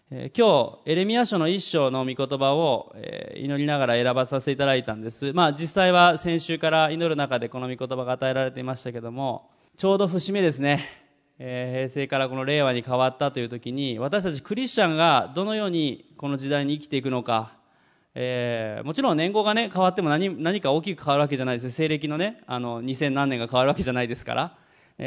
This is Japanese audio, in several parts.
今日エレミヤ書の一章の御言葉を祈りながら選ばさせていただいたんです。実際は先週から祈る中でこの御言葉が与えられていましたけども、ちょうど節目ですね。平成からこの令和に変わったという時に、私たちクリスチャンがどのようにこの時代に生きていくのか、もちろん年号がね変わっても何か大きく変わるわけじゃないです。西暦のね2000何年が変わるわけじゃないですから、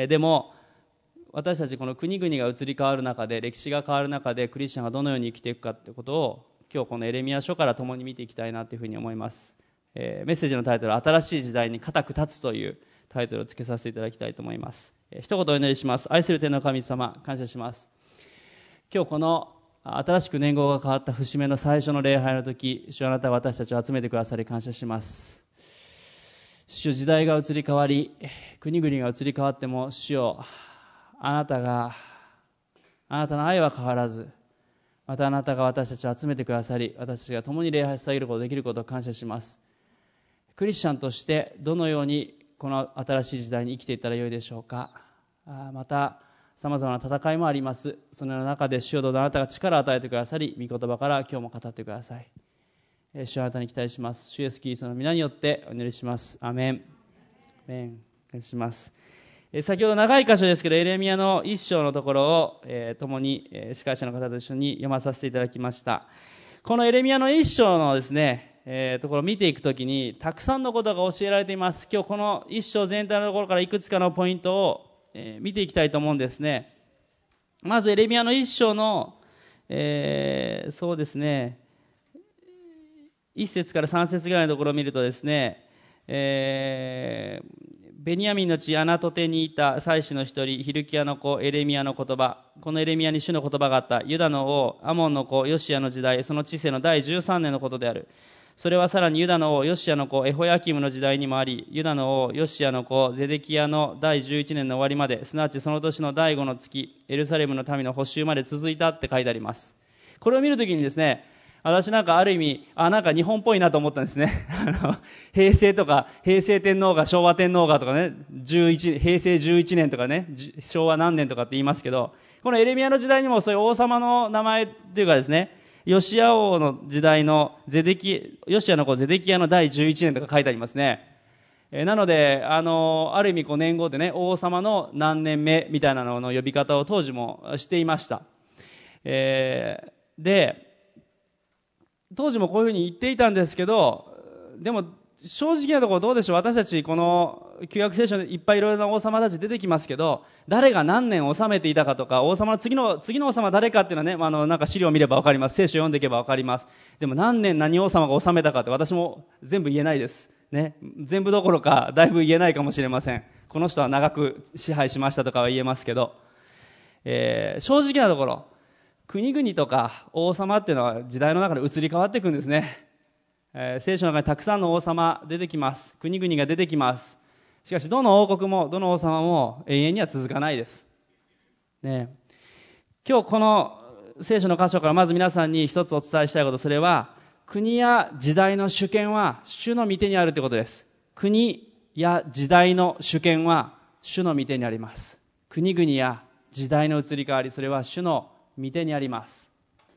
でも私たちこの国々が移り変わる中で、歴史が変わる中でクリスチャンがどのように生きていくかということを今日このエレミヤ書から共に見ていきたいなというふうに思います。メッセージのタイトルは新しい時代に固く立つというタイトルをつけさせていただきたいと思います。一言お祈りします。愛する天の神様、感謝します。今日この新しく年号が変わった節目の最初の礼拝の時、主あなたは私たちを集めてくださり感謝します。主、時代が移り変わり国々が移り変わっても主よ、あなたの愛は変わらず、またあなたが私たちを集めてくださり、私たちが共に礼拝されることができることを感謝します。クリスチャンとしてどのようにこの新しい時代に生きていったらよいでしょうか。またさまざまな戦いもあります。その中で主よ、どうぞあなたが力を与えてくださり、御言葉から今日も語ってください。主はあなたに期待します。主イエスキリストの皆によってお祈りします。アメン。アメン。お願いします。先ほど長い箇所ですけど、エレミヤの一章のところを、共に、司会者の方と一緒に読まさせていただきました。このエレミヤの一章のですね、ところを見ていくときにたくさんのことが教えられています。今日この一章全体のところからいくつかのポイントを、見ていきたいと思うんですね。まずエレミヤの一章の、そうですね、1節から3節ぐらいのところを見るとですね、ベニヤミンの地アナトテにいた祭司の一人ヒルキヤの子エレミヤの言葉。このエレミヤに主の言葉があった。ユダの王アモンの子ヨシアの時代、その治世の第13年のことである。それはさらにユダの王ヨシアの子エホヤキムの時代にもあり、ユダの王ヨシアの子ゼデキヤの第11年の終わりまで、すなわちその年の第5の月、エルサレムの民の補修まで続いたって書いてあります。これを見るときにですね、私なんかある意味なんか日本っぽいなと思ったんですね。平成とか平成天皇が昭和天皇がとかね、平成11年とかね、昭和何年とかって言いますけど、このエレミヤの時代にもそういう王様の名前っていうかですね、ヨシア王の時代のヨシアの子ゼデキヤの第11年とか書いてありますね。なのである意味年号でね、王様の何年目みたいなのの呼び方を当時もしていました。で当時もこういうふうに言っていたんですけど、でも正直なところどうでしょう。私たちこの旧約聖書でいっぱいいろいろな王様たち出てきますけど、誰が何年治めていたかとか、王様の次の王様誰かっていうのはね、なんか資料を見ればわかります。聖書を読んでいけばわかります。でも何年何王様が治めたかって私も全部言えないですね。全部どころかだいぶ言えないかもしれません。この人は長く支配しましたとかは言えますけど、正直なところ国々とか王様っていうのは時代の中で移り変わっていくんですね。聖書の中にたくさんの王様出てきます。国々が出てきます。しかしどの王国もどの王様も永遠には続かないです、ね。今日この聖書の箇所からまず皆さんに一つお伝えしたいこと、それは国や時代の主権は主の御手にあるということです。国や時代の主権は主の御手にあります。国々や時代の移り変わり、それは主の御手にあります。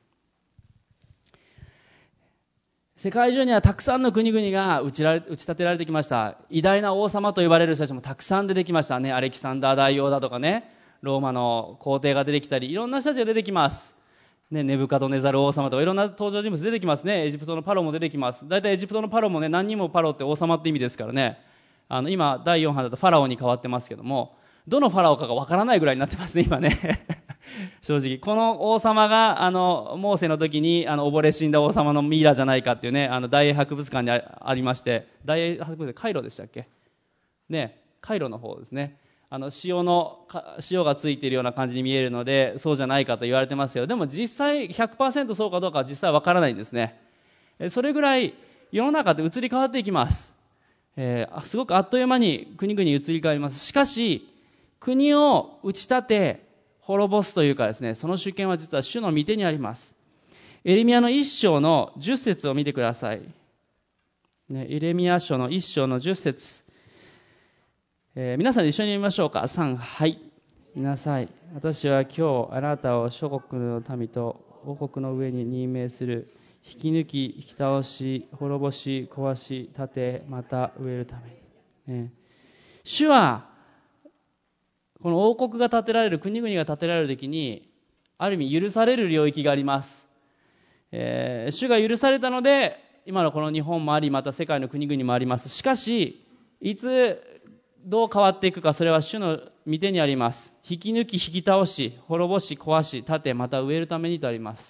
世界中にはたくさんの国々が打ち立てられてきました。偉大な王様と呼ばれる人たちもたくさん出てきましたね。アレキサンダー大王だとかね、ローマの皇帝が出てきたり、いろんな人たちが出てきます、ね、ネブカドネザル王様とかいろんな登場人物出てきますね。エジプトのパロも出てきます。だいたいエジプトのパロもね、何人もパロって王様って意味ですからね。今第4版だとファラオに変わってますけども、どのファラオかがわからないぐらいになってますね今ね正直この王様がモーセの時に溺れ死んだ王様のミイラじゃないかっていうね、大英博物館に ありまして、大英博物館カイロでしたっけね、カイロの方ですね。塩がついているような感じに見えるのでそうじゃないかと言われてますけど、でも実際 100% そうかどうかは実際わからないんですね。それぐらい世の中って移り変わっていきます。すごくあっという間に国々移り変わります。しかし国を打ち立て滅ぼすというかですね、その主権は実は主の御手にあります。エレミヤの一章の10節を見てください、ね、エレミヤ書の一章の10節、皆さんで一緒に読みましょうか。3、はい、見なさい。私は今日あなたを諸国の民と王国の上に任命する。引き抜き、引き倒し、滅ぼし、壊し、立て、また植えるために、主はこの王国が建てられる、国々が建てられるときにある意味許される領域があります。主が許されたので今のこの日本もあり、また世界の国々もあります。しかしいつどう変わっていくか、それは主の御手にあります。引き抜き、引き倒し、滅ぼし、壊し、立て、また植えるためにとあります。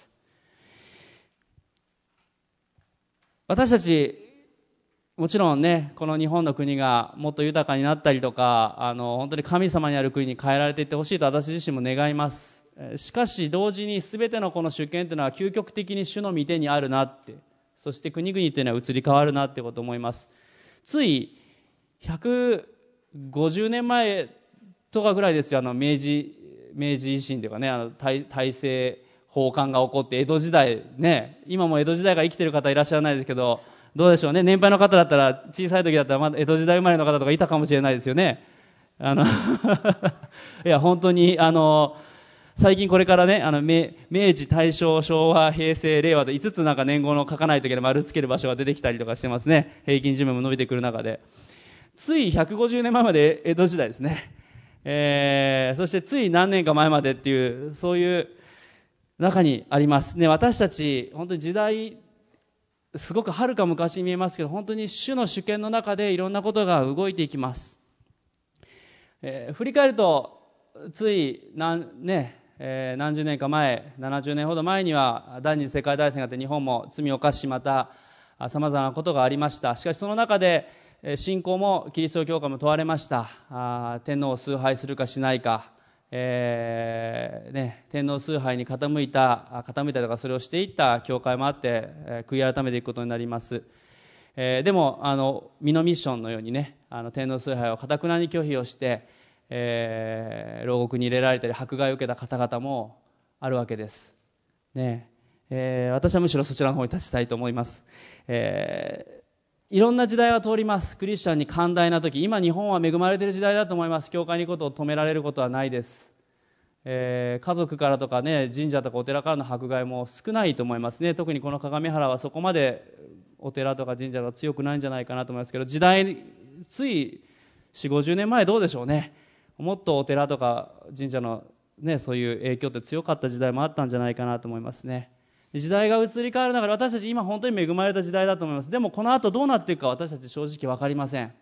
私たちもちろんね、この日本の国がもっと豊かになったりとか、本当に神様にある国に変えられていってほしいと私自身も願います。しかし同時に全てのこの主権というのは究極的に主の御手にあるなって、そして国々というのは移り変わるなってことを思います。つい150年前とかぐらいですよ、明治維新というかね、大政奉還が起こって江戸時代ね、今も江戸時代が生きている方いらっしゃらないですけど、どうでしょうね、年配の方だったら、小さい時だったらまだ江戸時代生まれの方とかいたかもしれないですよね。いや本当に最近これからね、明治、大正、昭和、平成、令和と5つなんか年号の書かないといけない丸つける場所が出てきたりとかしてますね。平均寿命も伸びてくる中で、つい150年前まで江戸時代ですね。そしてつい何年か前までっていう、そういう中にありますね。私たち本当に時代すごくはるか昔に見えますけど、本当に主の主権の中でいろんなことが動いていきます。振り返るとつい何十年か前、70年ほど前には第二次世界大戦があって、日本も罪を犯し、またさまざまなことがありました。しかしその中で信仰もキリスト教会も問われました。天皇を崇拝するかしないか、天皇崇拝に傾いたりとか、それをしていった教会もあって、悔い改めていくことになります。でもミノミッションのようにね、天皇崇拝を堅くなに拒否をして、牢獄に入れられたり迫害を受けた方々もあるわけです、私はむしろそちらの方に立ちたいと思います。いろんな時代は通ります。クリスチャンに寛大な時、今日本は恵まれている時代だと思います。教会に行くことを止められることはないです。家族からとかね、神社とかお寺からの迫害も少ないと思いますね。特にこの鏡原はそこまでお寺とか神社が強くないんじゃないかなと思いますけど、時代つい4、50年前どうでしょうね。もっとお寺とか神社のね、そういう影響って強かった時代もあったんじゃないかなと思いますね。時代が移り変わる中で私たち今本当に恵まれた時代だと思います。でもこの後どうなっていくか私たち正直分かりません。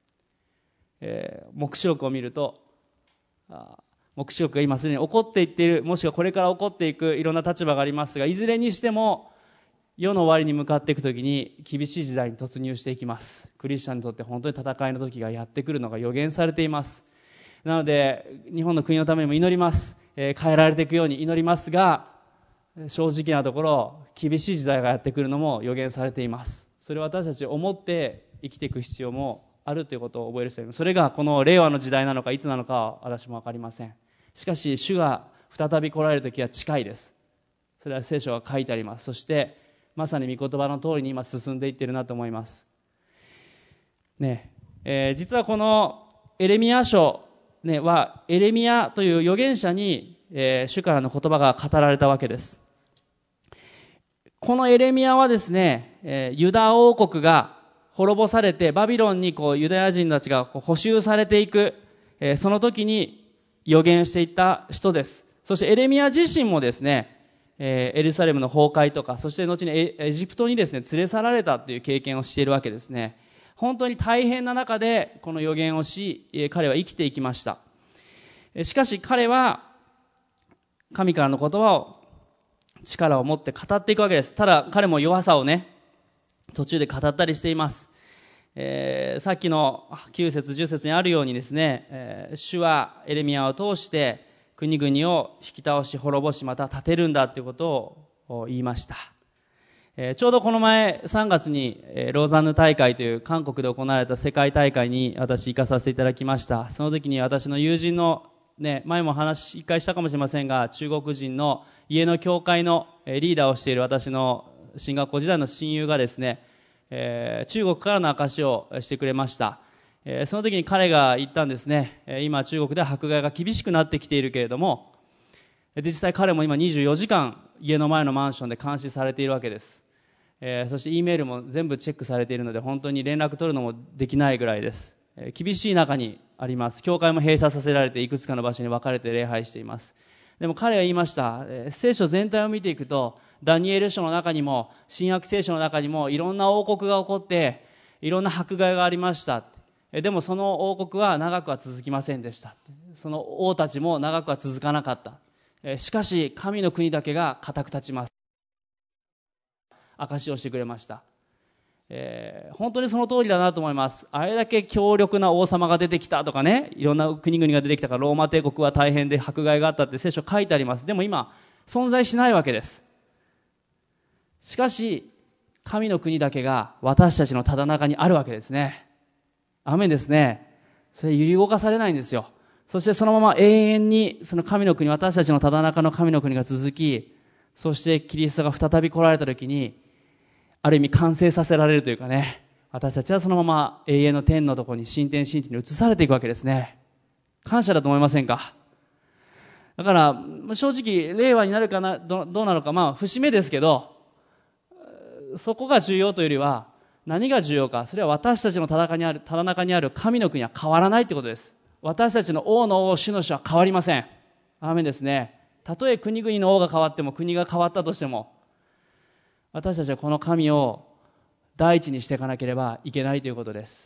黙示録を見ると、黙示録が今すでに起こっていっている、もしくはこれから起こっていくいろんな立場がありますが、いずれにしても世の終わりに向かっていくときに厳しい時代に突入していきます。クリスチャンにとって本当に戦いの時がやってくるのが予言されています。なので日本の国のためにも祈ります。変えられていくように祈りますが、正直なところ厳しい時代がやってくるのも予言されています。それを私たち思って生きていく必要もあるということを覚える必要があります。それがこの令和の時代なのかいつなのかは私も分かりません。しかし主が再び来られる時は近いです。それは聖書が書いてあります。そしてまさに御言葉の通りに今進んでいっているなと思います、実はこのエレミヤ書、はエレミヤという預言者に、主からの言葉が語られたわけです。このエレミヤはですね、ユダ王国が滅ぼされてバビロンにユダヤ人たちが捕囚されていく、その時に預言していった人です。そしてエレミヤ自身もですね、エルサレムの崩壊とか、そして後にエジプトにですね連れ去られたという経験をしているわけですね。本当に大変な中でこの預言をし、彼は生きていきました。しかし彼は神からの言葉を力を持って語っていくわけです。ただ彼も弱さをね途中で語ったりしています。さっきの9節10節にあるようにですね、主はエレミヤを通して国々を引き倒し滅ぼしまた建てるんだということを言いました。ちょうどこの前3月にローザンヌ大会という韓国で行われた世界大会に私行かさせていただきました。その時に私の友人の前も話一回したかもしれませんが、中国人の家の教会のリーダーをしている私の進学校時代の親友がですね、中国からの証しをしてくれました。その時に彼が言ったんですね。今中国では迫害が厳しくなってきているけれども、実際彼も今24時間家の前のマンションで監視されているわけです。そして E メールも全部チェックされているので、本当に連絡取るのもできないぐらいです。厳しい中にあります。教会も閉鎖させられて、いくつかの場所に分かれて礼拝しています。でも彼は言いました。聖書全体を見ていくと、ダニエル書の中にも新約聖書の中にもいろんな王国が起こっていろんな迫害がありました。でもその王国は長くは続きませんでした。その王たちも長くは続かなかった。しかし神の国だけが固く立ちます。証しをしてくれました。本当にその通りだなと思います。あれだけ強力な王様が出てきたとかね、いろんな国々が出てきたからローマ帝国は大変で迫害があったって聖書書いてあります。でも今存在しないわけです。しかし神の国だけが私たちのただ中にあるわけですね。アメンですね。それ揺り動かされないんですよ。そしてそのまま永遠にその神の国、私たちのただ中の神の国が続き、そしてキリストが再び来られた時にある意味完成させられるというかね、私たちはそのまま永遠の天のところに新天新地に移されていくわけですね。感謝だと思いませんか。だから正直令和になるかな、どうなのか、節目ですけど、そこが重要というよりは何が重要か、それは私たちのただ中にある神の国は変わらないということです。私たちの王の王、主の主は変わりません。アーメンですね。たとえ国々の王が変わっても、国が変わったとしても、私たちはこの神を第一にしていかなければいけないということです。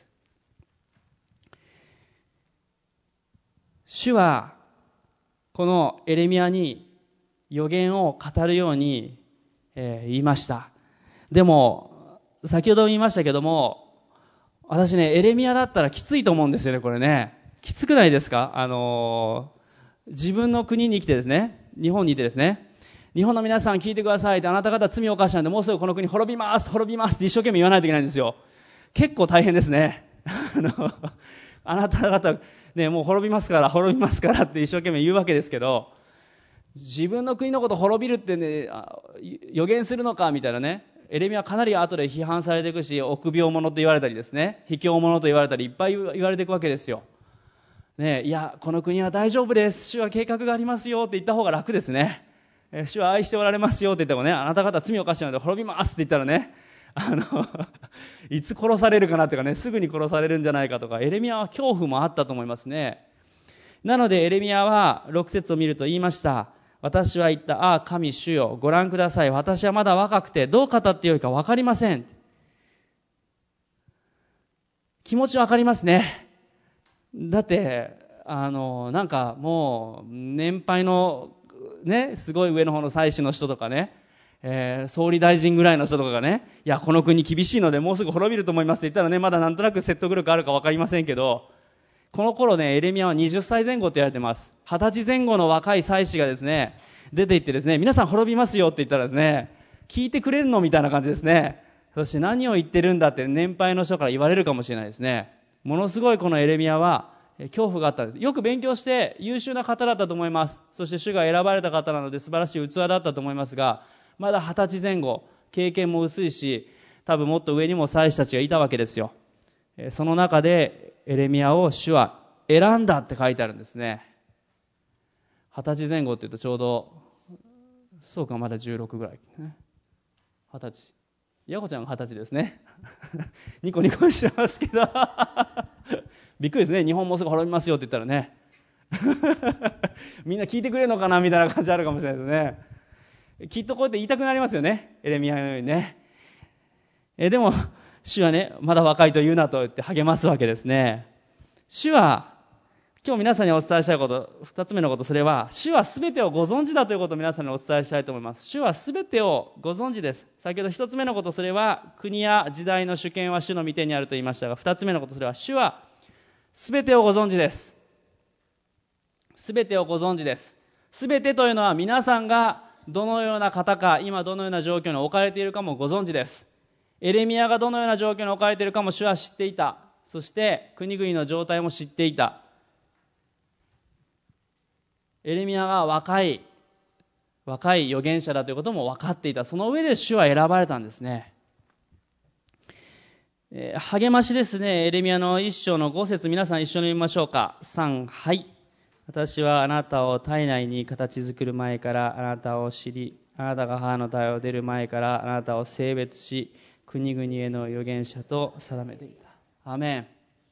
主はこのエレミヤに預言を語るように、言いました。でも先ほども言いましたけども、私ね、エレミヤだったらきついと思うんですよね。これね、きつくないですか。自分の国に来てですね、日本にいてですね、日本の皆さん聞いてくださいって、あなた方罪を犯したのでもうすぐこの国滅びます滅びますって一生懸命言わないといけないんですよ。結構大変ですね。あなた方ね、もう滅びますからって一生懸命言うわけですけど、自分の国のこと滅びるってね、予言するのかみたいなね。エレミヤはかなり後で批判されていくし、臆病者と言われたりですね、卑怯者と言われたりいっぱい言われていくわけですよ。ね、いやこの国は大丈夫です、主は計画がありますよって言った方が楽ですね。主は愛しておられますよって言ってもね、あなた方罪を犯したので滅びますって言ったらね、いつ殺されるかなっていうかね、すぐに殺されるんじゃないかとか、エレミヤは恐怖もあったと思いますね。なのでエレミヤは6節を見ると言いました。私は言った。ああ神主よ、ご覧ください。私はまだ若くてどう語ってよいか分かりません。気持ち分かりますね。だってなんかもう年配のね、すごい上の方の祭司の人とかね、総理大臣ぐらいの人とかがね、いやこの国厳しいのでもうすぐ滅びると思いますって言ったらね、まだなんとなく説得力あるか分かりませんけど、この頃ね、エレミヤは20歳前後って言われてます。20歳前後の若い祭司がですね、出て行ってですね、皆さん滅びますよって言ったらですね、聞いてくれるのみたいな感じですね。そして何を言ってるんだって年配の人から言われるかもしれないですね。ものすごいこのエレミヤは恐怖があったんです。よく勉強して優秀な方だったと思います。そして主が選ばれた方なので素晴らしい器だったと思いますが、まだ20歳前後、経験も薄いし、多分もっと上にも祭司たちがいたわけですよ。その中でエレミヤを主は選んだって書いてあるんですね。20歳前後って言うとちょうどそうか、まだ16ぐらい、ね、20歳、ヤコちゃんが20歳ですねニコニコしてますけどびっくりですね。日本もうすぐ滅びますよって言ったらねみんな聞いてくれるのかなみたいな感じあるかもしれないですね。きっとこうやって言いたくなりますよね、エレミヤのようにね。でも主はね、まだ若いと言うなと言って励ますわけですね。主は今日皆さんにお伝えしたいこと、2つ目のこと、それは主は全てをご存知だということを皆さんにお伝えしたいと思います。主は全てをご存知です。先ほど1つ目のこと、それは国や時代の主権は主の御手にあると言いましたが、2つ目のこと、それは主は全てをご存知です。全てをご存知です。全てというのは皆さんがどのような方か、今どのような状況に置かれているかもご存知です。エレミヤがどのような状況に置かれているかも主は知っていた。そして国々の状態も知っていた。エレミヤが若い預言者だということも分かっていた。その上で主は選ばれたんですね。励ましですね。エレミヤの1章の5節、皆さん一緒に読みましょうか。3、はい。私はあなたを体内に形作る前からあなたを知り、 あなたが母の胎を出る前からあなたを性別し、国々への預言者と定めていた。アーメン。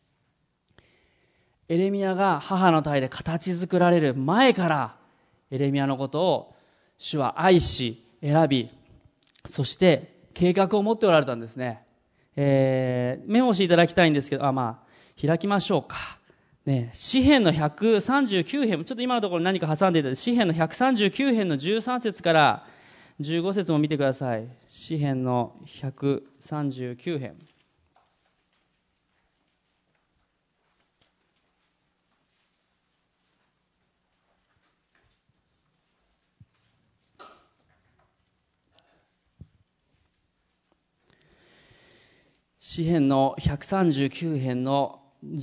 エレミヤが母の胎で形作られる前からエレミヤのことを主は愛し選び、そして計画を持っておられたんですね。メモしていただきたいんですけど、開きましょうか。詩編の139編、ちょっと今のところ何か挟んでいただいて、詩編の139編の13節から15節も見てください。詩編の139編。詩編の139編の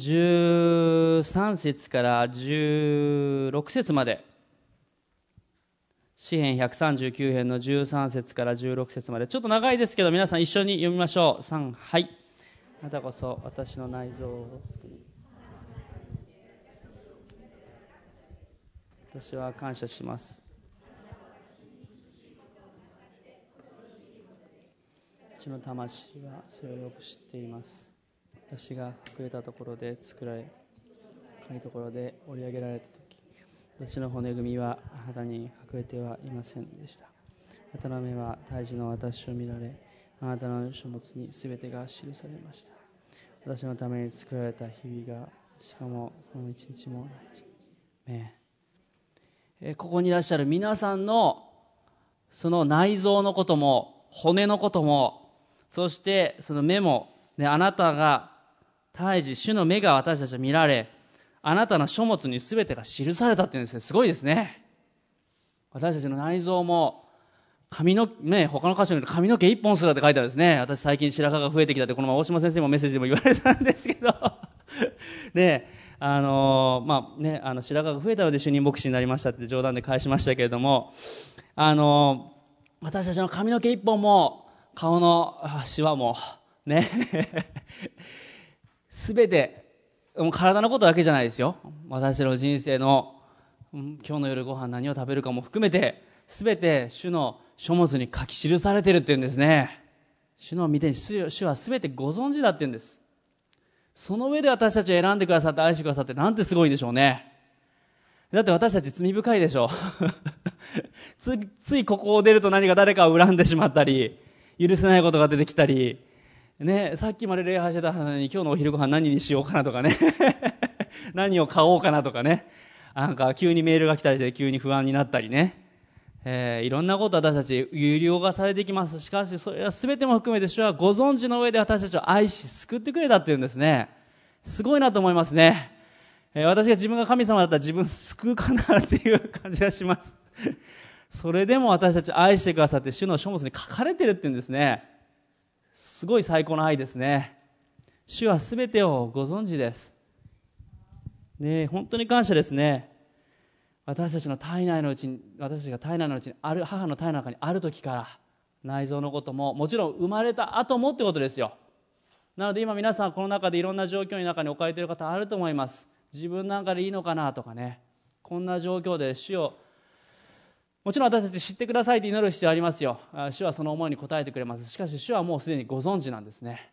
13節から16節まで、詩編139編の13節から16節まで、ちょっと長いですけど皆さん一緒に読みましょう。3、はい。あなたこそ私の内臓を作り、私は感謝します。私の魂はそれをよく知っています。私が隠れたところで作られ、深いところで織り上げられたとき、私の骨組みはあなたに隠れてはいませんでした。あなたの目は胎児の私を見られ、あなたの書物にすべてが記されました。私のために作られた日々が、しかもこの一日もない。ここにいらっしゃる皆さんのその内臓のことも骨のことも、そしてその目も、あなたが胎児、主の目が私たちを見られ、あなたの書物に全てが記されたっていうんですね。すごいですね。私たちの内臓も髪の他の箇所に髪の毛一本すらって書いてあるんですね。私最近白髪が増えてきたって、この前大島先生にもメッセージでも言われたんですけどで、白髪が増えたので主任牧師になりましたって冗談で返しましたけれども、私たちの髪の毛一本も顔のシワもねすべて、もう体のことだけじゃないですよ。私の人生の今日の夜ご飯何を食べるかも含めて、すべて主の書物に書き記されているっていうんですね。主の御手に主はすべてご存知だっていうんです。その上で私たちを選んでくださって愛してくださって、なんてすごいんでしょうね。だって私たち罪深いでしょついここを出ると何か誰かを恨んでしまったり、許せないことが出てきたりね、さっきまで礼拝してたのに今日のお昼ご飯何にしようかなとかね何を買おうかなとかね、なんか急にメールが来たりして急に不安になったりね、いろんなこと私たち有料がされてきます。しかしそれは全ても含めて主はご存知の上で私たちを愛し救ってくれたっていうんですね。すごいなと思いますね。私が自分が神様だったら自分救うかなっていう感じがしますそれでも私たち愛してくださって主の書物に書かれてるっていうんですね。すごい最高の愛ですね。主はすべてをご存知です。ね、本当に感謝ですね。私たちが体内のうちにある、母の体の中にある時から内臓のことも、もちろん生まれた後もってことですよ。なので今皆さんこの中でいろんな状況の中に置かれている方あると思います。自分なんかでいいのかなとかね、こんな状況で主を、もちろん私たち知ってくださいと祈る必要ありますよ。主はその思いに応えてくれます。しかし主はもうすでにご存知なんですね。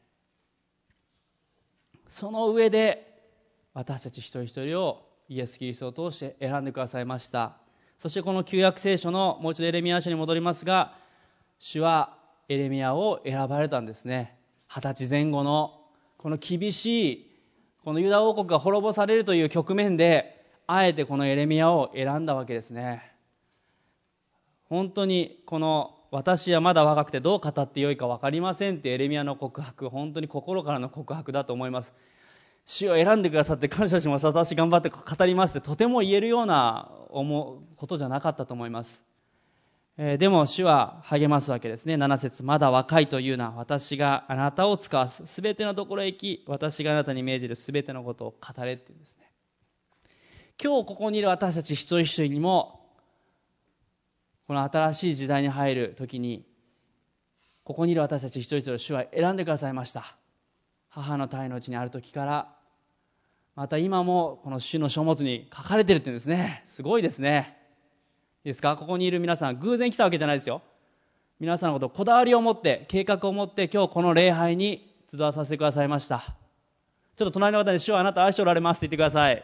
その上で私たち一人一人をイエス・キリストを通して選んでくださいました。そしてこの旧約聖書のもう一度エレミヤ書に戻りますが、主はエレミヤを選ばれたんですね。20歳前後のこの厳しいこのユダ王国が滅ぼされるという局面で、あえてこのエレミヤを選んだわけですね。本当にこの私はまだ若くてどう語ってよいか分かりませんってエレミヤの告白、本当に心からの告白だと思います。主を選んでくださって感謝します、私頑張って語りますってとても言えるようなことじゃなかったと思います。でも主は励ますわけですね。7節、まだ若いというな、私があなたを使わす、すべてのところへ行き、私があなたに命じるすべてのことを語れっていうんですね。今日ここにいる私たち一人一人にも、この新しい時代に入るときに、ここにいる私たち一人一人を主は選んでくださいました。母の胎のうちにある時から、また今もこの主の書物に書かれているっていうんですね。すごいですね。 ですか？ここにいる皆さん、偶然来たわけじゃないですよ。皆さんのことをこだわりを持って、計画を持って、今日この礼拝に集わさせてくださいました。ちょっと隣の方に、主はあなた愛しておられますって言ってください。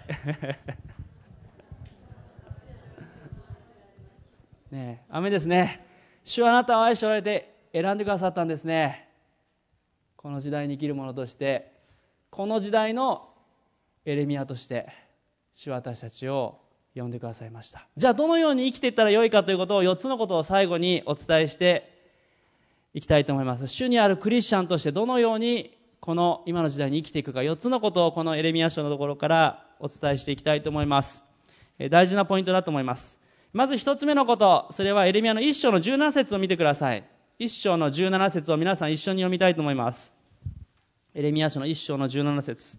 ねえ、アメですね。主はあなたを愛しておられて選んでくださったんですね。この時代に生きる者として、この時代のエレミヤとして、主は私たちを呼んでくださいました。じゃあどのように生きていったらよいかということを、4つのことを最後にお伝えしていきたいと思います。主にあるクリスチャンとしてどのようにこの今の時代に生きていくか、4つのことをこのエレミヤ書のところからお伝えしていきたいと思います。大事なポイントだと思います。まず1つ目のこと、それはエレミヤの1章の17節を見てください。1章の17節を皆さん一緒に読みたいと思います。エレミヤ書の1章の17節、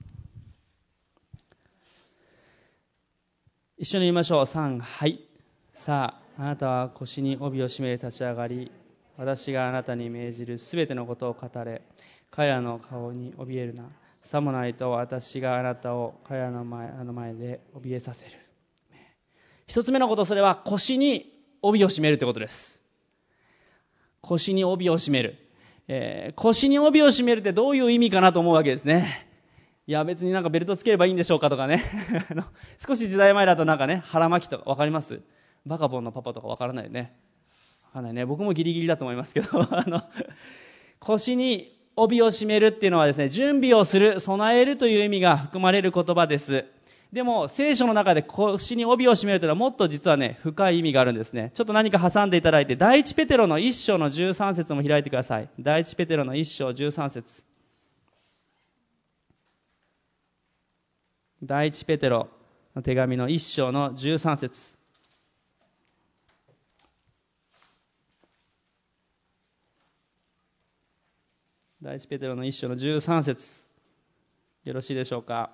一緒に言いましょう。3、はい。さあ、あなたは腰に帯を締め立ち上がり、私があなたに命じるすべてのことを語れ。彼らの顔に怯えるな。さもないと私があなたを彼らの前で怯えさせる。一つ目のこと、それは腰に帯を締めるということです。腰に帯を締める。腰に帯を締めるってどういう意味かなと思うわけですね。いや別になんかベルトつければいいんでしょうかとかね少し時代前だとなんかね、腹巻きとか分かります？バカボンのパパとか分からないよね。分かんないね。僕もギリギリだと思いますけど腰に帯を締めるっていうのはですね、準備をする、備えるという意味が含まれる言葉です。でも聖書の中で腰に帯を締めるというのはもっと実はね、深い意味があるんですね。ちょっと何か挟んでいただいて、第一ペテロの1章の13節も開いてください。第一ペテロの1章13節、第一ペテロの手紙の1章の13節、第一ペテロの1章の13節、よろしいでしょうか。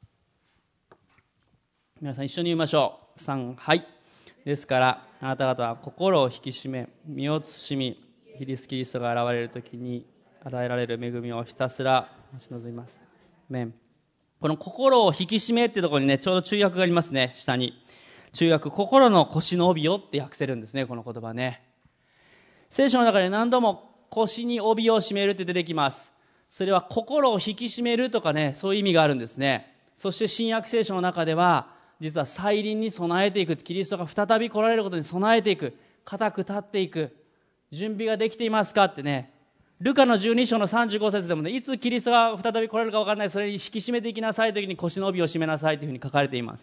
皆さん一緒に言いましょう。3、はい。ですからあなた方は心を引き締め、身を慎み、キリストが現れるときに与えられる恵みをひたすら待ち望みます。アメン。この心を引き締めっていうところにね、ちょうど注訳がありますね。下に注訳、心の腰の帯をって訳せるんですね、この言葉ね。聖書の中で何度も腰に帯を締めるって出てきます。それは心を引き締めるとかね、そういう意味があるんですね。そして新約聖書の中では実は再臨に備えていく、キリストが再び来られることに備えていく、固く立っていく準備ができていますかってね、ルカの12章の35節でもね、いつキリストが再び来られるか分からない、それに引き締めていきなさいという時に腰の帯を締めなさいというふうに書かれています。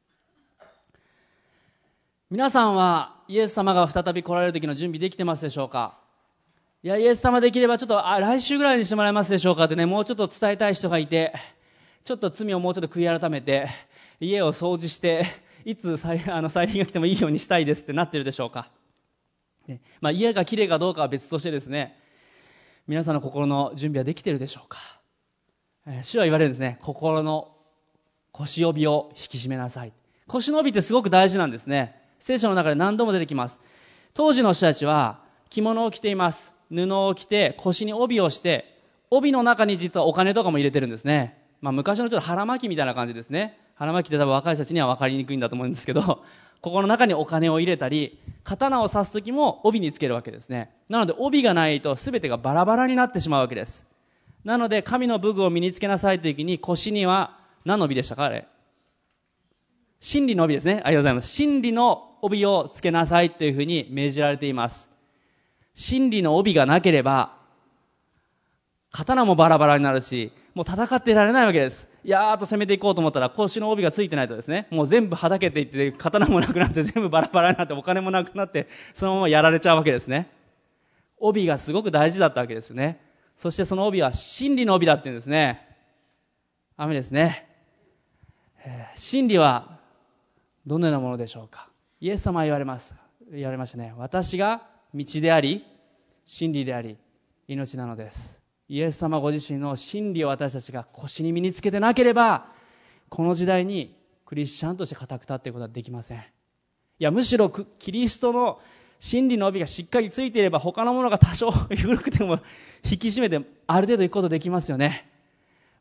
皆さんはイエス様が再び来られる時の準備できてますでしょうか。いやイエス様できればちょっと来週ぐらいにしてもらえますでしょうかってね、もうちょっと伝えたい人がいて、ちょっと罪をもうちょっと悔い改めて家を掃除していつ再臨が来てもいいようにしたいですってなってるでしょうか、ね。家が綺麗かどうかは別としてですね、皆さんの心の準備はできているでしょうか。主は言われるんですね。心の腰帯を引き締めなさい。腰の帯ってすごく大事なんですね。聖書の中で何度も出てきます。当時の人たちは着物を着ています。布を着て腰に帯をして、帯の中に実はお金とかも入れてるんですね。昔のちょっと腹巻きみたいな感じですね。腹巻きって多分若い人たちには分かりにくいんだと思うんですけど、ここの中にお金を入れたり、刀を刺す時も帯につけるわけですね。なので帯がないと全てがバラバラになってしまうわけです。なので神の武具を身につけなさいという時に、腰には何の帯でしたか、あれ。真理の帯ですね。ありがとうございます。真理の帯をつけなさいというふうに命じられています。真理の帯がなければ刀もバラバラになるし、もう戦っていられないわけです。いやーっと攻めていこうと思ったら腰の帯がついてないとですね、もう全部はだけていって、刀もなくなって全部バラバラになって、お金もなくなって、そのままやられちゃうわけですね。帯がすごく大事だったわけですね。そしてその帯は真理の帯だっていうんですね。アメですね。真理はどのようなものでしょうか。イエス様は言われましたね。私が道であり真理であり命なのです。イエス様ご自身の真理を私たちが腰に身につけてなければ、この時代にクリスチャンとして固く立っていくことはできません。いやむしろキリストの真理の帯がしっかりついていれば、他のものが多少緩くても引き締めてある程度いくことできますよね。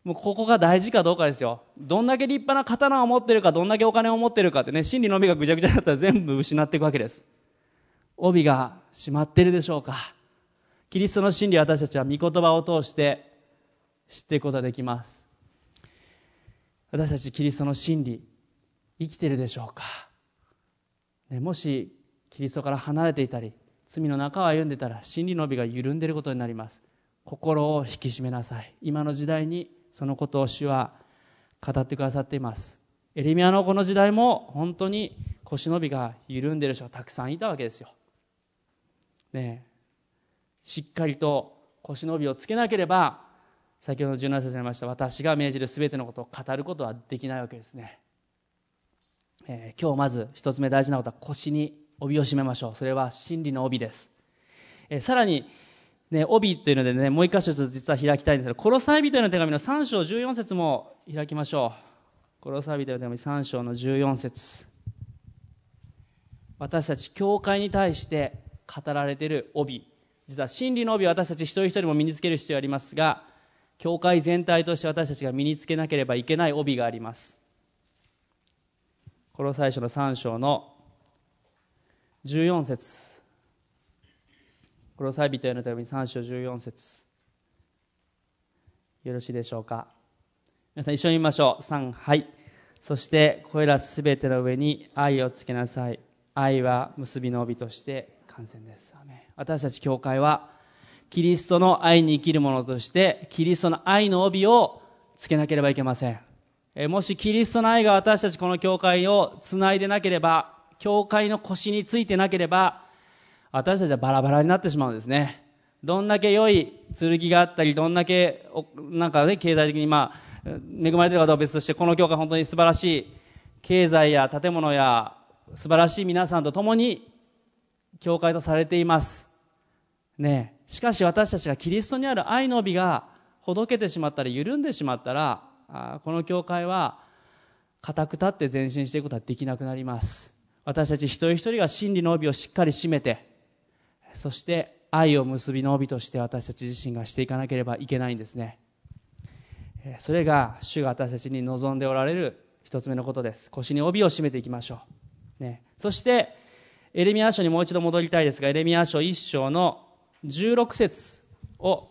もうここが大事かどうかですよ。どんだけ立派な刀を持っているか、どんだけお金を持っているかってね、真理の帯がぐちゃぐちゃだったら全部失っていくわけです。帯が締まっているでしょうか。キリストの真理を私たちは御言葉を通して知っていくことができます。私たちキリストの真理生きているでしょうか、ね、もしキリストから離れていたり罪の中を歩んでいたら真理の帯が緩んでいることになります。心を引き締めなさい。今の時代にそのことを主は語ってくださっています。エレミヤのこの時代も本当に腰の帯が緩んでいる人がたくさんいたわけですよ、ね、しっかりと腰の帯をつけなければ、先ほど17節にありました私が命じるすべてのことを語ることはできないわけですね。今日まず一つ目大事なことは腰に帯を締めましょう。それは真理の帯です。さらに、ね、帯というのでね、もう一箇所実は開きたいんですけど、コロサイ人への手紙の3章14節も開きましょう。コロサイ人への手紙3章の14節、私たち教会に対して語られている帯、実は真理の帯は私たち一人一人も身につける必要がありますが、教会全体として私たちが身につけなければいけない帯があります。コロサイ書の3章の14節、コロサイ人への手紙3章14節、よろしいでしょうか。皆さん一緒に見ましょう。3、はい。そしてこれらすべての上に愛をつけなさい。愛は結びの帯として完全です。アメン。私たち教会はキリストの愛に生きる者としてキリストの愛の帯をつけなければいけません。もしキリストの愛が私たちこの教会をつないでなければ、教会の腰についてなければ、私たちはバラバラになってしまうんですね。どんだけ良い剣があったり、どんだけなんかね、経済的に恵まれているかどうかは別として、この教会本当に素晴らしい経済や建物や素晴らしい皆さんと共に教会とされていますね。しかし私たちがキリストにある愛の帯がほどけてしまったり緩んでしまったら、この教会は固く立って前進していくことはできなくなります。私たち一人一人が真理の帯をしっかり締めて、そして愛を結びの帯として私たち自身がしていかなければいけないんですね。それが主が私たちに望んでおられる一つ目のことです。腰に帯を締めていきましょう、ね、そしてエレミヤ書にもう一度戻りたいですが、エレミヤ書1章の16節を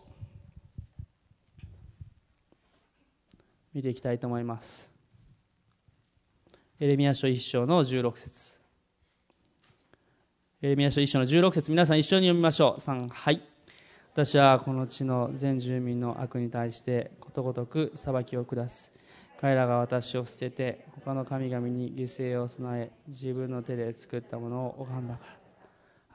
見ていきたいと思います。エレミヤ書1章の16節、エレミヤ書1章の16節、皆さん一緒に読みましょう。3、はい。私はこの地の全住民の悪に対してことごとく裁きを下す。彼らが私を捨てて他の神々に犠牲を備え、自分の手で作ったものを拝んだから。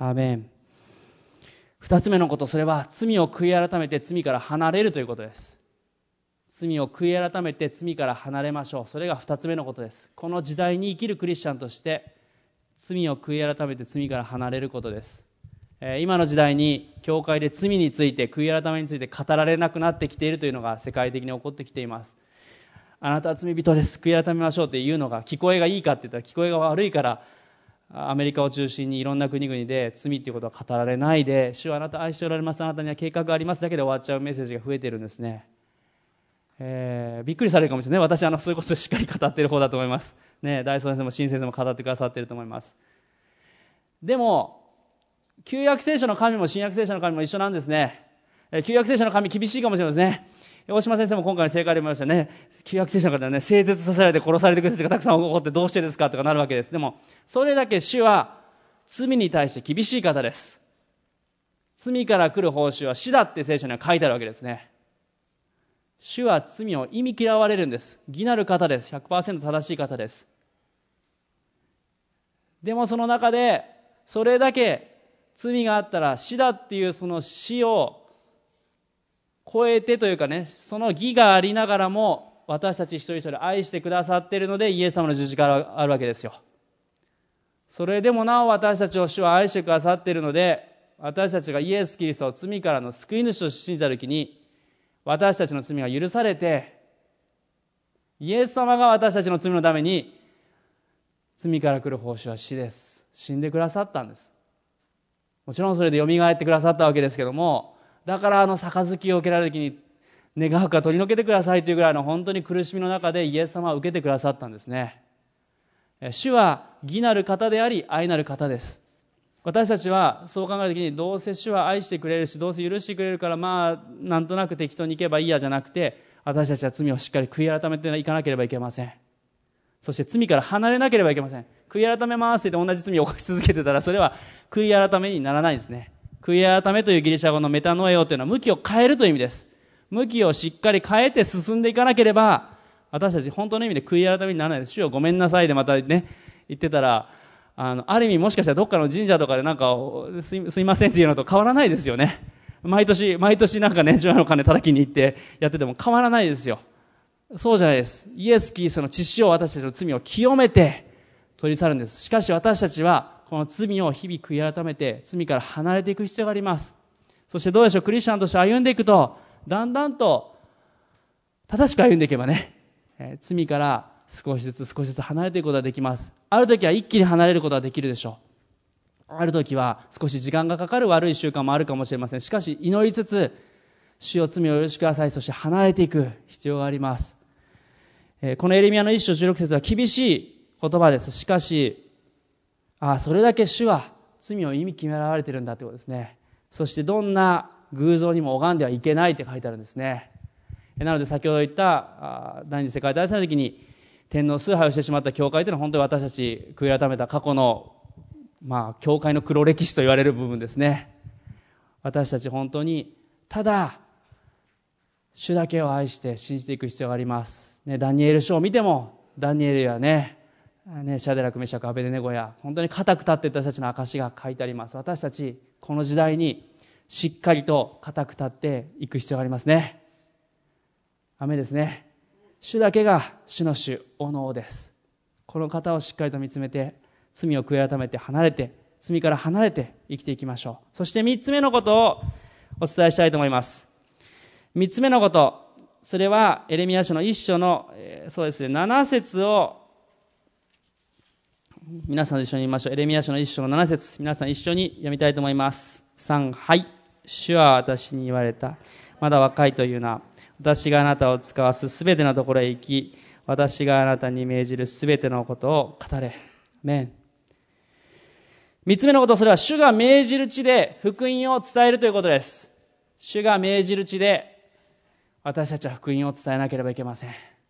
アーメン。2つ目のこと、それは罪を悔い改めて罪から離れるということです。罪を悔い改めて罪から離れましょう。それが2つ目のことです。この時代に生きるクリスチャンとして罪を悔い改めて罪から離れることです。今の時代に教会で罪について、悔い改めについて語られなくなってきているというのが世界的に起こってきています。あなたは罪人です、悔い改めましょうっていうのが聞こえがいいかって言ったら聞こえが悪いから、アメリカを中心にいろんな国々で罪っていうことは語られないで、主はあなた愛しておられます、あなたには計画がありますだけで終わっちゃうメッセージが増えているんですね。びっくりされるかもしれない。私そういうことをしっかり語っている方だと思います、ね、大宗先生も新先生も語ってくださっていると思います。でも旧約聖書の神も新約聖書の神も一緒なんですね。旧約聖書の神厳しいかもしれませんね。大島先生も今回の正解でも言いましたね。旧約聖書の方はね、聖絶させられて殺されていく人たちがたくさん起こってどうしてですかとかなるわけです。でもそれだけ主は罪に対して厳しい方です。罪から来る報酬は死だって聖書には書いてあるわけですね。主は罪を忌み嫌われるんです。義なる方です。 100% 正しい方です。でもその中でそれだけ罪があったら死だっていうその死を超えてというかね、その義がありながらも私たち一人一人愛してくださっているのでイエス様の十字架があるわけですよ。それでもなお私たちを主は愛してくださっているので、私たちがイエス・キリストを罪からの救い主として信じたときに、私たちの罪が許されて、イエス様が私たちの罪のために罪から来る報酬は死です。死んでくださったんです。もちろんそれで蘇ってくださったわけですけども、だから杯を受けられるときに願わくは取り除けてくださいというぐらいの本当に苦しみの中でイエス様は受けてくださったんですね。主は義なる方であり愛なる方です。私たちはそう考えるときに、どうせ主は愛してくれるし、どうせ許してくれるから、なんとなく適当にいけばいいやじゃなくて、私たちは罪をしっかり悔い改めていかなければいけません。そして罪から離れなければいけません。悔い改めますって言って同じ罪を犯し続けてたら、それは悔い改めにならないんですね。悔い改めというギリシャ語のメタノエオというのは向きを変えるという意味です。向きをしっかり変えて進んでいかなければ、私たち本当の意味で悔い改めにならないです。主よごめんなさいでまたね、言ってたら、ある意味もしかしたらどっかの神社とかでなんかすいませんっていうのと変わらないですよね。毎年なんかね、除夜の鐘叩きに行ってやってても変わらないですよ。そうじゃないです。イエス・キリストの血潮を私たちの罪を清めて取り去るんです。しかし私たちはこの罪を日々悔い改めて罪から離れていく必要があります。そしてどうでしょう、クリスチャンとして歩んでいくと、だんだんと正しく歩んでいけばね、罪から少しずつ離れていくことができます。ある時は一気に離れることができるでしょう。ある時は少し時間がかかる悪い習慣もあるかもしれません。しかし祈りつつ、主よ罪を許しください、そして離れていく必要があります。このエレミヤの1章16節は厳しい言葉です。しかし、それだけ主は罪を忌み決められているんだということですね。そしてどんな偶像にも拝んではいけないって書いてあるんですね。なので先ほど言った第二次世界大戦の時に天皇崇拝をしてしまった教会というのは本当に私たち悔い改めた過去の教会の黒歴史と言われる部分ですね。私たち本当にただ主だけを愛して信じていく必要があります、ダニエル書を見てもダニエルやシャデラクメシャクアベデネゴや本当に固く立っていた人たちの証が書いてあります。私たちこの時代にしっかりと固く立っていく必要がありますね。アメですね。主だけが主の主、おのおです。この方をしっかりと見つめて、罪を悔い改めて罪から離れて生きていきましょう。そして3つ目のことをお伝えしたいと思います。3つ目のこと、それはエレミヤ書の1章の、そうですね、7節を皆さんと一緒に見ましょう。エレミヤ書の1章の7節、皆さん一緒に読みたいと思います。3、はい。主は私に言われた。まだ若いというな。私があなたを使わすすべてのところへ行き、私があなたに命じるすべてのことを語れ。メン。3つ目のこと、それは主が命じる地で福音を伝えるということです。主が命じる地で私たちは福音を伝えなければいけません。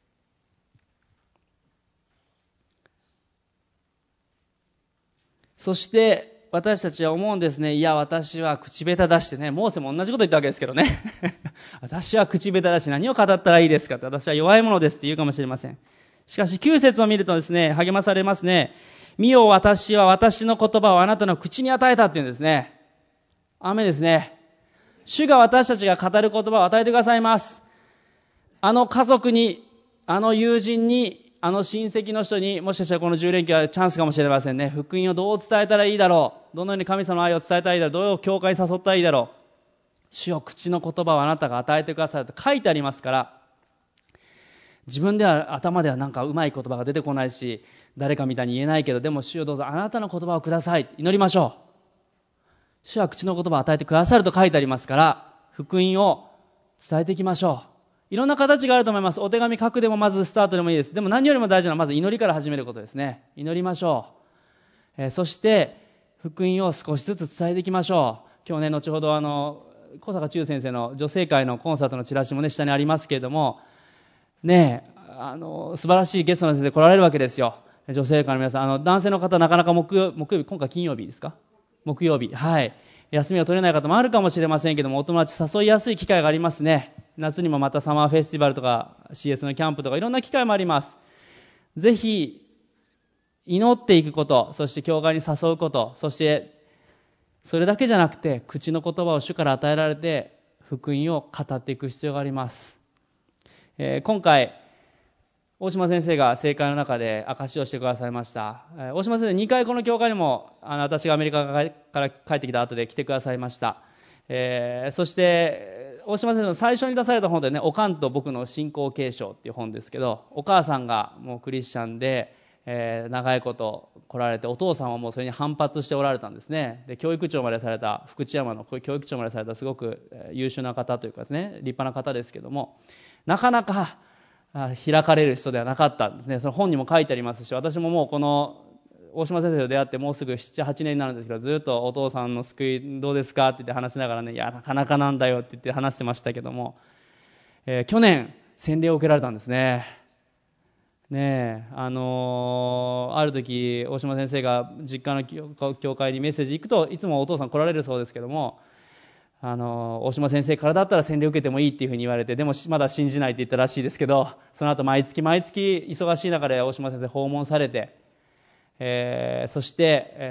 そして私たちは思うんですね。いや、私は口下手出してね、モーセも同じこと言ったわけですけどね。私は口下手だし何を語ったらいいですかって、私は弱いものですって言うかもしれません。しかし9節を見るとですね、励まされますね。見よ、私は私の言葉をあなたの口に与えたっていうんですね。アーメンですね。主が私たちが語る言葉を与えてくださいます。あの家族に、あの友人に、あの親戚の人に、もしかしたらこの10連休はチャンスかもしれませんね。福音をどう伝えたらいいだろう。どのように神様の愛を伝えたらいいだろう。どう教会に誘ったらいいだろう。主よ、口の言葉をあなたが与えてくださると書いてありますから、自分では頭ではなんかうまい言葉が出てこないし、誰かみたいに言えないけど、でも主よどうぞあなたの言葉をください。祈りましょう。主は口の言葉を与えてくださると書いてありますから、福音を伝えていきましょう。いろんな形があると思います。お手紙書くでもまずスタートでもいいです。でも何よりも大事なのはまず祈りから始めることですね。祈りましょう。そして福音を少しずつ伝えていきましょう。今日ね、後ほど小坂忠先生の女性会のコンサートのチラシもね、下にありますけれども、ねえ、素晴らしいゲストの先生来られるわけですよ。女性会の皆さん、男性の方なかなか木曜日、今回金曜日ですか？木曜日。はい。休みを取れない方もあるかもしれませんけども、お友達誘いやすい機会がありますね。夏にもまたサマーフェスティバルとか CS のキャンプとかいろんな機会もあります。ぜひ祈っていくこと、そして教会に誘うこと、そしてそれだけじゃなくて口の言葉を主から与えられて福音を語っていく必要があります。今回大島先生が聖会の中で証しをしてくださいました。大島先生2回この教会にも私がアメリカから帰ってきた後で来てくださいました。そして大島先生の最初に出された本でね、おかんと僕の信仰継承っていう本ですけど、お母さんがもうクリスチャンで、 長いこと来られて、お父さんはもうそれに反発しておられたんですね。で教育長までされた、福知山の教育長までされたすごく優秀な方というかですね、立派な方ですけども、なかなか開かれる人ではなかったんですね。その本にも書いてありますし、私ももうこの大島先生と出会ってもうすぐ 7,8 年になるんですけど、ずっとお父さんの救いどうですかって言って話しながらね、いやなかなかなんだよって言って話してましたけども、去年洗礼を受けられたんですね。ねえ、ある時大島先生が実家の教会にメッセージ行くと、いつもお父さん来られるそうですけども、大島先生からだったら洗礼を受けてもいいっていうふうに言われて、でもまだ信じないって言ったらしいですけど、その後毎月忙しい中で大島先生訪問されて、そして、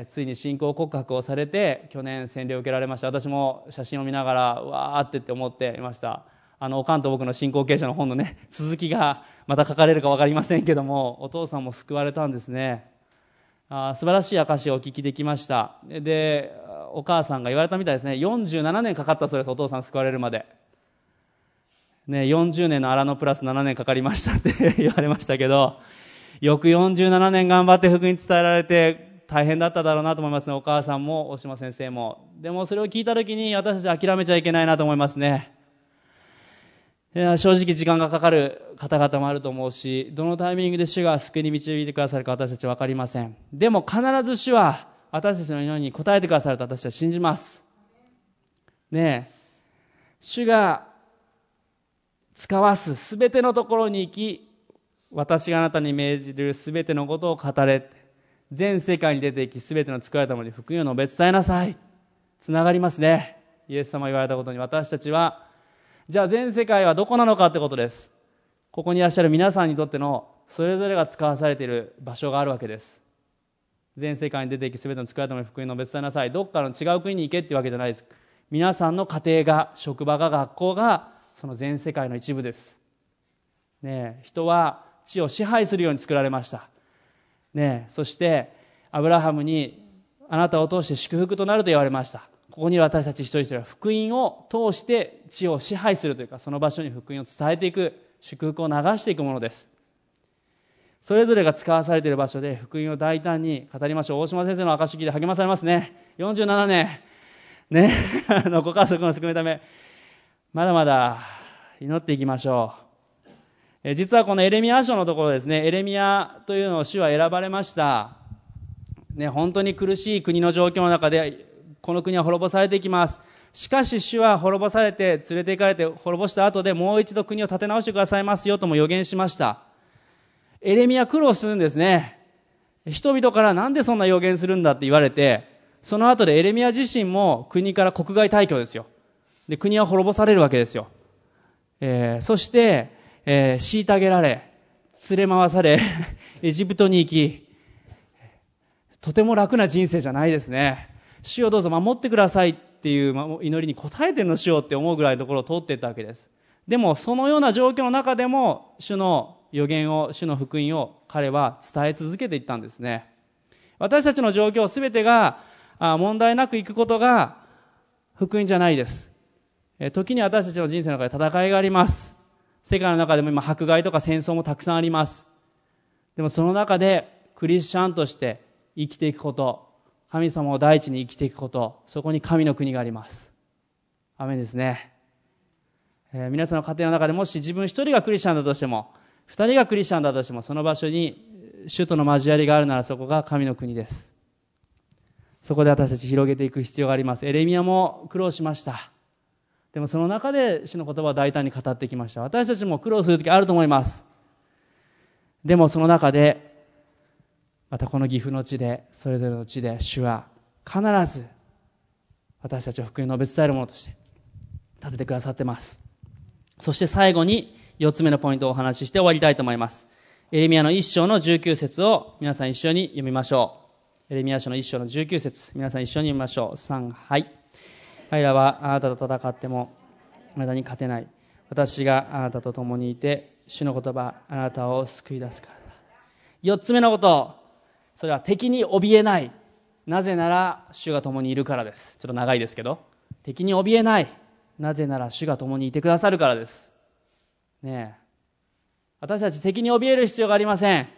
ついに信仰告白をされて去年洗礼を受けられました。私も写真を見ながらわーって思っていました。おかんと僕の信仰継承の本のね、続きがまた書かれるか分かりませんけども、お父さんも救われたんですね。素晴らしい証をお聞きできました。でお母さんが言われたみたいですね。47年かかったそうです、お父さん救われるまでね。40年の荒野プラス7年かかりましたって言われましたけど、よく47年頑張って福音に伝えられて大変だっただろうなと思いますね。お母さんも大島先生も。でもそれを聞いた時に私たち諦めちゃいけないなと思いますね。正直時間がかかる方々もあると思うし、どのタイミングで主が救いに導いてくださるか私たちは分かりません。でも必ず主は私たちの祈りに応えてくださると私たちは信じますね。え主が使わすすべてのところに行き、私があなたに命じるすべてのことを語れ、全世界に出て行きすべての作られたものに福音を述べ伝えなさい。つながりますね。イエス様が言われたことに私たちは、じゃあ全世界はどこなのかってことです。ここにいらっしゃる皆さんにとってのそれぞれが使わされている場所があるわけです。全世界に出て行きすべての作られたものに福音を述べ伝えなさい。どっかの違う国に行けってわけじゃないです。皆さんの家庭が、職場が、学校がその全世界の一部です、ね。人は地を支配するように作られました、ね。そしてアブラハムにあなたを通して祝福となると言われました。ここに私たち一人一人は福音を通して地を支配するというか、その場所に福音を伝えていく、祝福を流していくものです。それぞれが使わされている場所で福音を大胆に語りましょう。大島先生の証し聞いて励まされますね。47年ねご家族の救いのためまだまだ祈っていきましょう。実はこのエレミヤ書のところですね、エレミヤというのを主は選ばれました、ね。本当に苦しい国の状況の中でこの国は滅ぼされていきます。しかし主は滅ぼされて連れて行かれて滅ぼした後でもう一度国を立て直してくださいますよとも予言しました。エレミヤ苦労するんですね。人々からなんでそんな予言するんだって言われて、その後でエレミヤ自身も国から国外退去ですよ。で国は滅ぼされるわけですよ。そして、虐げられ連れ回されエジプトに行き、とても楽な人生じゃないですね。主をどうぞ守ってくださいっていう祈りに応えてるの主をって思うぐらいのところを通っていったわけです。でもそのような状況の中でも主の予言を、主の福音を彼は伝え続けていったんですね。私たちの状況すべてが問題なくいくことが福音じゃないです。時に私たちの人生の中で戦いがあります。世界の中でも今迫害とか戦争もたくさんあります。でもその中でクリスチャンとして生きていくこと、神様を第一に生きていくこと、そこに神の国があります。アメンですね。皆さんの家庭の中でもし自分一人がクリスチャンだとしても、二人がクリスチャンだとしても、その場所に主との交わりがあるならそこが神の国です。そこで私たち広げていく必要があります。エレミヤも苦労しました。でもその中で主の言葉を大胆に語ってきました。私たちも苦労する時あると思います。でもその中でまたこの岐阜の地で、それぞれの地で主は必ず私たちを福音を述べ伝えるものとして立ててくださってます。そして最後に4つ目のポイントをお話しして終わりたいと思います。エレミヤの1章の19節を皆さん一緒に読みましょう。エレミヤ書の1章の19節、皆さん一緒に読みましょう。3、はい。彼らはあなたと戦ってもあなたに勝てない。私があなたと共にいて主の言葉あなたを救い出すからだ。4つ目のこと、それは敵に怯えない。なぜなら主が共にいるからです。ちょっと長いですけど、敵に怯えない。なぜなら主が共にいてくださるからですね。え私たち敵に怯える必要がありません。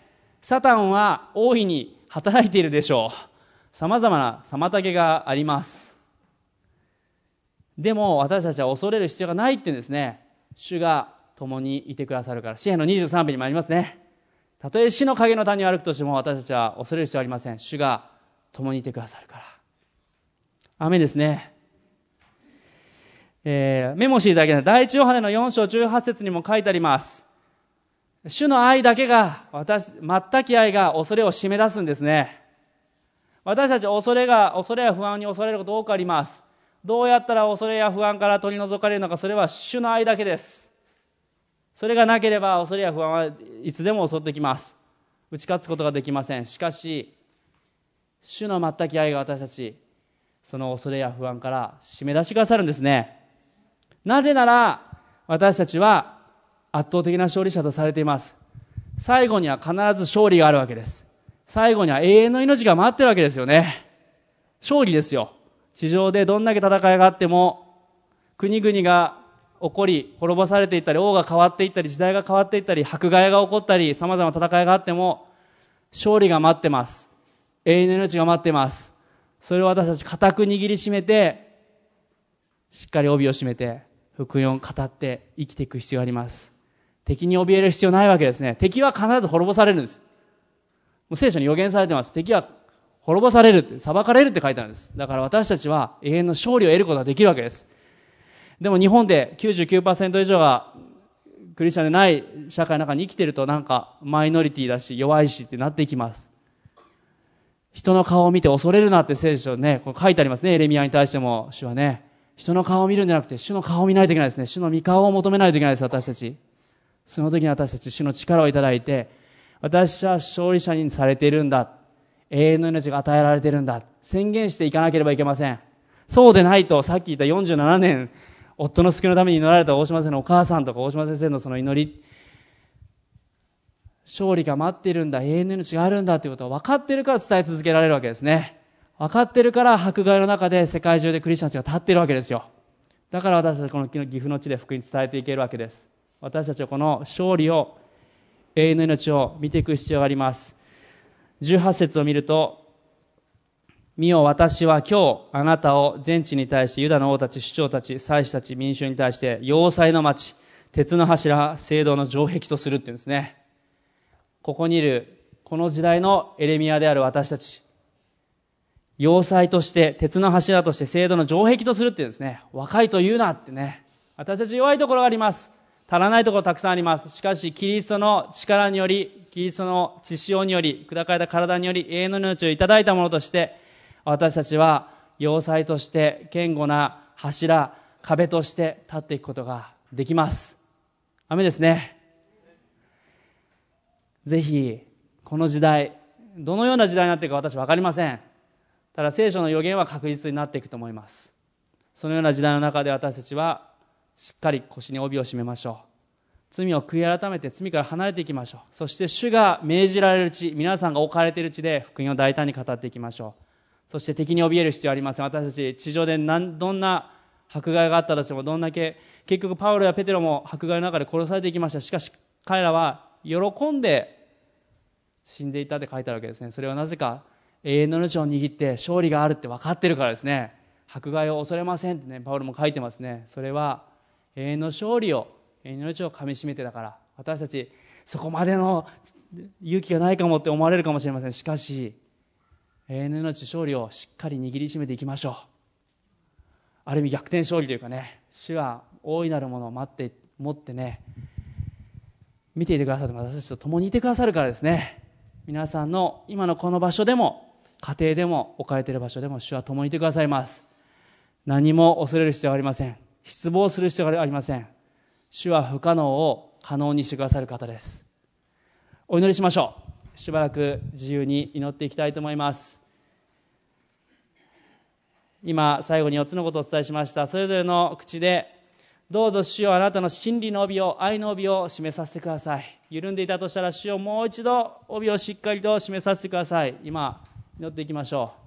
サタンは大いに働いているでしょう。さまざまな妨げがあります。でも私たちは恐れる必要がないって言うんですね。主が共にいてくださるから。詩篇の23編にもありますね。たとえ死の影の谷を歩くとしても私たちは恐れる必要はありません。主が共にいてくださるから。アーメンですね。メモしていただけない。第一ヨハネの4章18節にも書いてあります。主の愛だけが、全き愛が恐れを締め出すんですね。私たち恐れや不安に恐れること多くあります。どうやったら恐れや不安から取り除かれるのか、それは主の愛だけです。それがなければ恐れや不安はいつでも襲ってきます。打ち勝つことができません。しかし、主の全き愛が私たち、その恐れや不安から締め出してくださるんですね。なぜなら、私たちは圧倒的な勝利者とされています。最後には必ず勝利があるわけです。最後には永遠の命が待ってるわけですよね。勝利ですよ。地上でどんだけ戦いがあっても、国々が起こり、滅ぼされていったり、王が変わっていったり、時代が変わっていったり、迫害が起こったり、様々な戦いがあっても、勝利が待ってます。永遠の命が待ってます。それを私たち固く握りしめて、しっかり帯を締めて、福音を語って生きていく必要があります。敵に怯える必要ないわけですね。敵は必ず滅ぼされるんです。もう聖書に予言されてます。敵は滅ぼされるって、裁かれるって書いてあるんです。だから私たちは永遠の勝利を得ることができるわけです。でも日本で 99% 以上がクリスチャンでない社会の中に生きていると、なんかマイノリティだし弱いしってなっていきます。人の顔を見て恐れるなって聖書ね、これ書いてありますね。エレミヤに対しても主はね、人の顔を見るんじゃなくて主の顔を見ないといけないですね。主の御顔を求めないといけないです。私たちその時に私たち主の力をいただいて、私は勝利者にされているんだ、永遠の命が与えられているんだ、宣言していかなければいけません。そうでないと、さっき言った47年夫の救いのために祈られた大島先生のお母さんとか大島先生のその祈り、勝利が待っているんだ、永遠の命があるんだということを分かっているから伝え続けられるわけですね。分かっているから迫害の中で世界中でクリスチャンたちが立っているわけですよ。だから私たちはこの岐阜の地で福音に伝えていけるわけです。私たちはこの勝利を、永遠の命を見ていく必要があります。18節を見ると、見よ、私は今日あなたを全地に対して、ユダの王たち、首長たち、祭司たち、民衆に対して、要塞の町、鉄の柱、聖堂の城壁とするっていうんですね。ここにいる、この時代のエレミヤである私たち、要塞として、鉄の柱として、聖堂の城壁とするっていうんですね。若いと言うなってね。私たち弱いところがあります。足らないところたくさんあります。しかし、キリストの力により、キリストの血潮により、砕かれた体により、永遠の命をいただいたものとして、私たちは要塞として堅固な柱、壁として立っていくことができます。アメですね。ぜひこの時代、どのような時代になっていくか私は分かりません。ただ聖書の予言は確実になっていくと思います。そのような時代の中で私たちはしっかり腰に帯を締めましょう。罪を悔い改めて罪から離れていきましょう。そして主が命じられる地、皆さんが置かれている地で福音を大胆に語っていきましょう。そして敵に怯える必要はありません。私たち地上でどんな迫害があったとしても、どんだけ、結局パウロやペテロも迫害の中で殺されていきました。しかし彼らは喜んで死んでいたって書いてあるわけですね。それはなぜか、永遠の命を握って勝利があるって分かってるからですね。迫害を恐れませんってね、パウロも書いてますね。それは永遠の勝利を、永遠の命をかみしめてだから。私たちそこまでの勇気がないかもって思われるかもしれません。しかし永遠の命、勝利をしっかり握りしめていきましょう。ある意味逆転勝利というかね、主は大いなるものを持ってね、見ていてくださって私たちと共にいてくださるからですね。皆さんの今のこの場所でも、家庭でも、置かれている場所でも主は共にいてくださいます。何も恐れる必要はありません。失望する必要がありません。主は不可能を可能にしてくださる方です。お祈りしましょう。しばらく自由に祈っていきたいと思います。今最後に4つのことをお伝えしました。それぞれの口で、どうぞ主よ、あなたの真理の帯を、愛の帯を締めさせてください。緩んでいたとしたら主よ、もう一度帯をしっかりと締めさせてください。今祈っていきましょう。